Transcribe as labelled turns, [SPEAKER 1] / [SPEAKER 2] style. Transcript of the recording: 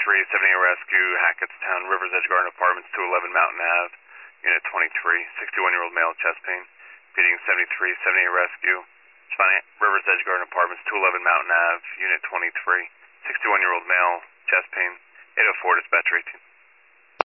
[SPEAKER 1] Rescue, Hackettstown, Rivers Edge Garden Apartments, 211 Mountain Ave, Unit 23, 61-year-old male, chest pain. Beating 73, 78 Rescue, Rivers Edge Garden Apartments, 211 Mountain Ave, Unit 23, 61-year-old male, chest pain. 804, dispatcher 18.